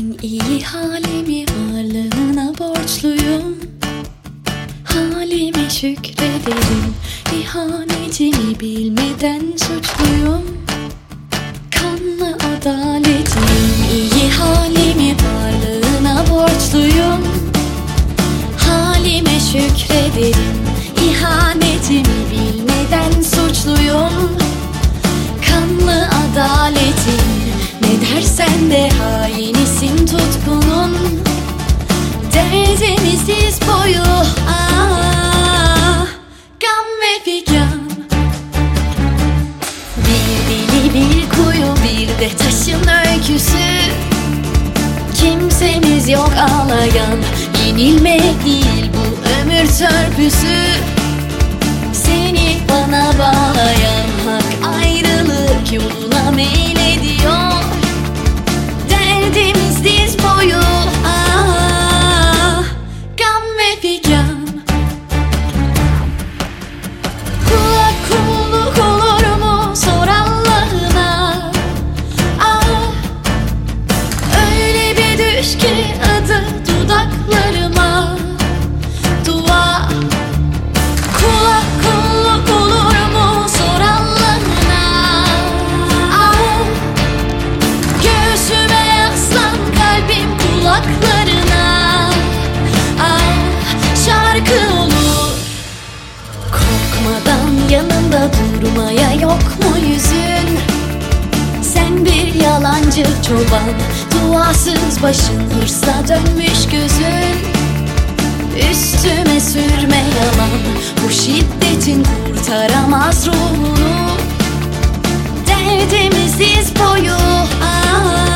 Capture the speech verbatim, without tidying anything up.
Senin iyi halimi varlığına borçluyum. Halime şükrederim, ihanetimi bilmeden suçluyum. Kanlı adaletin iyi halimi varlığına borçluyum. Halime şükrederim, ihanetimi bilmeden suçluyum. Kanlı adaletin, ne dersen de hainisin tutkunun. Derdimiziz boyu ah, gam ve figan. Bir deli bir kuyu, bir de taşın öyküsü. Kimsemiz yok ağlayan, yenilmek değil bu ömür törpüsü. Seni bana bağlayan hak ayrılık yoluna meylediyor. Derdimiz diz boyu ah, gam ve figan. Kula kulluk olur mu sor Allah'ına. Ah, öyle bir düş ki adı dudaklarıma. Dua. Kula kulluk olur mu sor Allah'ına. Ah, göğsüme yaslan kalbim kulaklarına. Ah, şarkı olur. Korkmadan yanında durmaya yok mu yüzün? Sen bir yalancı çoban, duasız başın hırsa dönmüş gözün. Üstüme sürme yalan, bu şiddetin kurtaramaz ruhunu. Derdimiz diz boyu ah,